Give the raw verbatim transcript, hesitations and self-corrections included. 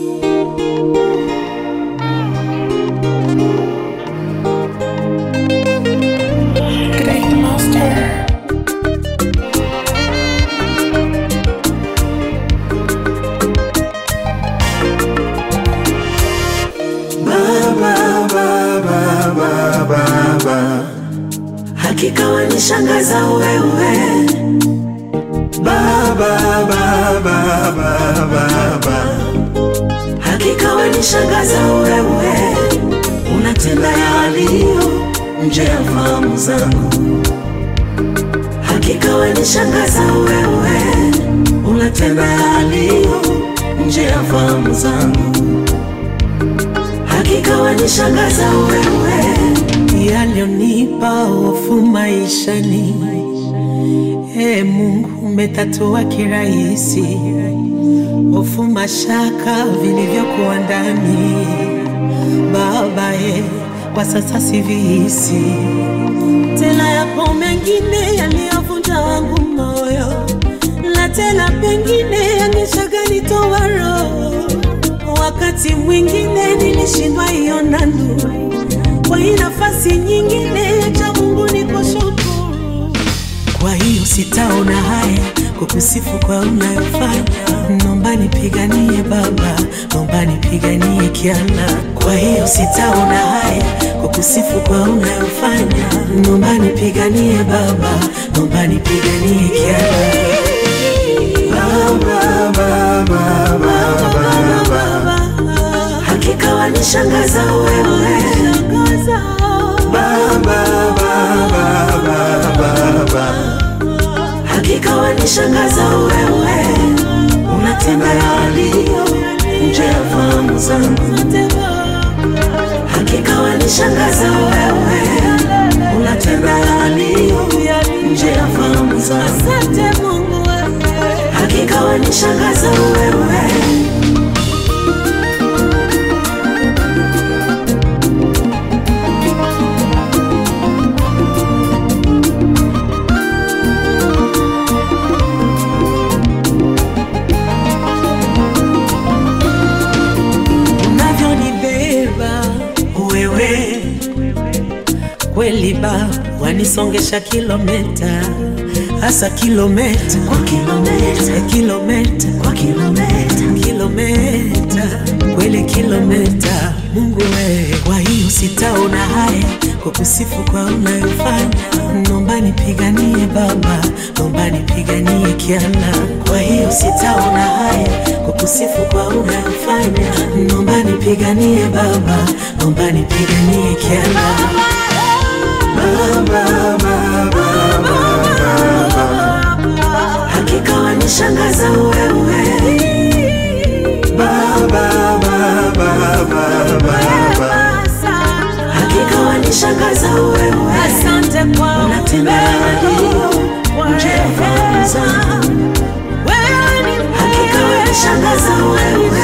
Hakika wanishangaza wewe Baba Baba Baba Baba. Hakika wanishangaza wewe, unatenda yaliyo nje ya fahamu zangu. Hakika wanishangaza wewe, unatenda yaliyo nje ya fahamu zangu. Hakika wanishangaza wewe, yaliyonipa hofu maishani, e Mungu umetatua kirahisi. Hofu mashaka vilivyokuwa ndani, Baba e, kwa sasa sivihisi tena. Yapo mengine yaliyovunja wangu moyo, na tena pengine yangeshaganitoa roho. Wakati mwingine nilishindwa iona nuru, kwa hii nafasi nyingine cha Mungu nikushukuru. Kwa hiyo sitaona haya kukusifu kwa unayofanya. Naomba nipiganie Baba, naomba nipiganie kiana. Kwa hiyo sitaona haya kukusifu kwa unayofanya. Naomba nipiganie Baba, naomba nipiganie kiana. Baba Baba Baba Baba, hakika wanishangaza wewe Baba Baba Baba Baba. Hakika wanishangaza wewe, unatenda yaliyo nje ya fahamu zangu. Hakika wanishangaza wewe, unatenda yaliyo nje ya fahamu zangu. Hakika wanishangaza wewe. Kweli Baba wanisongesha kilomita, hasa kilomita kwa kilomita, kilomita kwa kilomita, kilomita kweli kilomita. Mungu wewe, kwa hiyo sitaona haya kukusifu kwa unayofanya. Naomba nipiganie Baba, naomba nipiganie kiana. Kwa hiyo sitaona haya kukusifu kwa unayofanya. Naomba nipiganie Baba, naomba nipiganie kiana. Baba Baba Baba, hakika wanishangaza wewe Baba Baba Baba. Hakika wanishangaza wewe, asante kwa unatenda yaliyo nje ya fahamu zangu. Hakika wanishangaza wewe,